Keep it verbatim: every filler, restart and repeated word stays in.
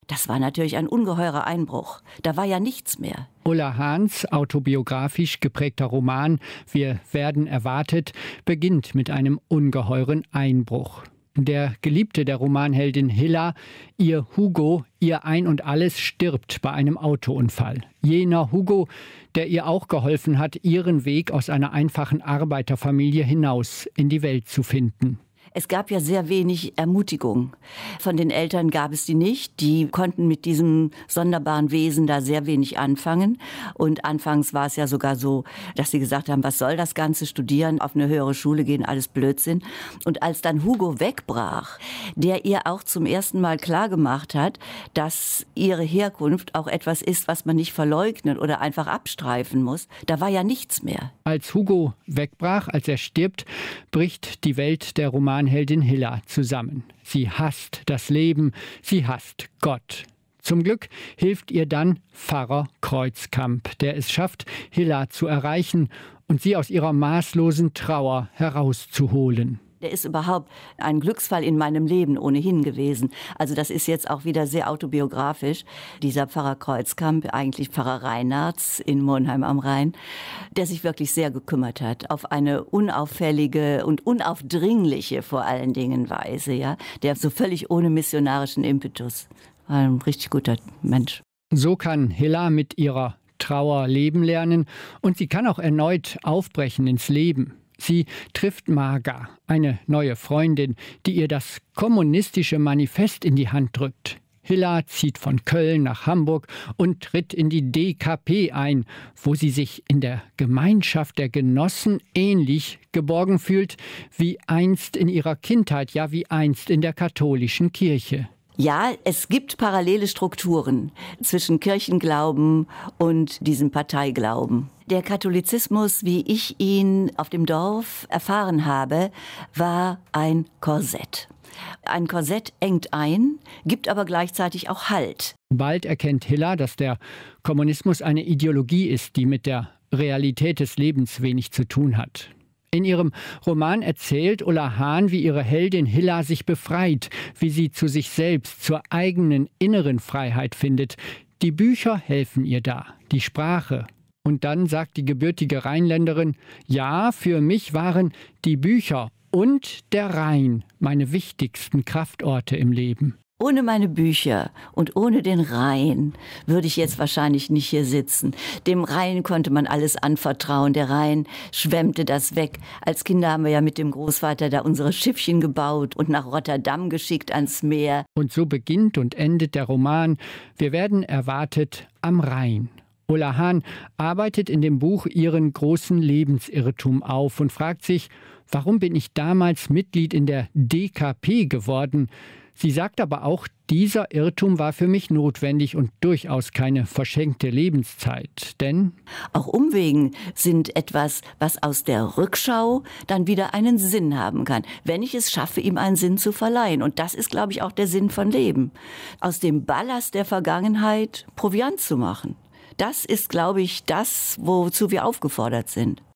Das war natürlich ein ungeheurer Einbruch. Da war ja nichts mehr. Ulla Hahns autobiografisch geprägter Roman »Wir werden erwartet« beginnt mit einem ungeheuren Einbruch. Der Geliebte der Romanheldin Hilla, ihr Hugo, ihr Ein und Alles, stirbt bei einem Autounfall. Jener Hugo, der ihr auch geholfen hat, ihren Weg aus einer einfachen Arbeiterfamilie hinaus in die Welt zu finden. Es gab ja sehr wenig Ermutigung. Von den Eltern gab es die nicht. Die konnten mit diesem sonderbaren Wesen da sehr wenig anfangen. Und anfangs war es ja sogar so, dass sie gesagt haben, was soll das Ganze, studieren, auf eine höhere Schule gehen, alles Blödsinn. Und als dann Hugo wegbrach, der ihr auch zum ersten Mal klargemacht hat, dass ihre Herkunft auch etwas ist, was man nicht verleugnen oder einfach abstreifen muss, da war ja nichts mehr. Als Hugo wegbrach, als er stirbt, bricht die Welt der Romanheldin Hilla zusammen. Sie hasst das Leben, sie hasst Gott. Zum Glück hilft ihr dann Pfarrer Kreuzkamp, der es schafft, Hilla zu erreichen und sie aus ihrer maßlosen Trauer herauszuholen. Der ist überhaupt ein Glücksfall in meinem Leben ohnehin gewesen. Also das ist jetzt auch wieder sehr autobiografisch. Dieser Pfarrer Kreuzkamp, eigentlich Pfarrer Reinartz in Monheim am Rhein, der sich wirklich sehr gekümmert hat, auf eine unauffällige und unaufdringliche vor allen Dingen Weise, ja, der so völlig ohne missionarischen Impetus. War ein richtig guter Mensch. So kann Hilla mit ihrer Trauer leben lernen und sie kann auch erneut aufbrechen ins Leben. Sie trifft Marga, eine neue Freundin, die ihr das kommunistische Manifest in die Hand drückt. Hilla zieht von Köln nach Hamburg und tritt in die D K P ein, wo sie sich in der Gemeinschaft der Genossen ähnlich geborgen fühlt wie einst in ihrer Kindheit, ja wie einst in der katholischen Kirche. Ja, es gibt parallele Strukturen zwischen Kirchenglauben und diesem Parteiglauben. Der Katholizismus, wie ich ihn auf dem Dorf erfahren habe, war ein Korsett. Ein Korsett engt ein, gibt aber gleichzeitig auch Halt. Bald erkennt Hilla, dass der Kommunismus eine Ideologie ist, die mit der Realität des Lebens wenig zu tun hat. In ihrem Roman erzählt Ulla Hahn, wie ihre Heldin Hilla sich befreit, wie sie zu sich selbst, zur eigenen inneren Freiheit findet. Die Bücher helfen ihr da, die Sprache. Und dann sagt die gebürtige Rheinländerin, ja, für mich waren die Bücher und der Rhein meine wichtigsten Kraftorte im Leben. Ohne meine Bücher und ohne den Rhein würde ich jetzt wahrscheinlich nicht hier sitzen. Dem Rhein konnte man alles anvertrauen. Der Rhein schwemmte das weg. Als Kinder haben wir ja mit dem Großvater da unsere Schiffchen gebaut und nach Rotterdam geschickt ans Meer. Und so beginnt und endet der Roman Wir werden erwartet am Rhein. Ulla Hahn arbeitet in dem Buch ihren großen Lebensirrtum auf und fragt sich, warum bin ich damals Mitglied in der D K P geworden? Sie sagt aber auch, dieser Irrtum war für mich notwendig und durchaus keine verschenkte Lebenszeit. Denn auch Umwegen sind etwas, was aus der Rückschau dann wieder einen Sinn haben kann, wenn ich es schaffe, ihm einen Sinn zu verleihen. Und das ist, glaube ich, auch der Sinn von Leben. Aus dem Ballast der Vergangenheit Proviant zu machen. Das ist, glaube ich, das, wozu wir aufgefordert sind.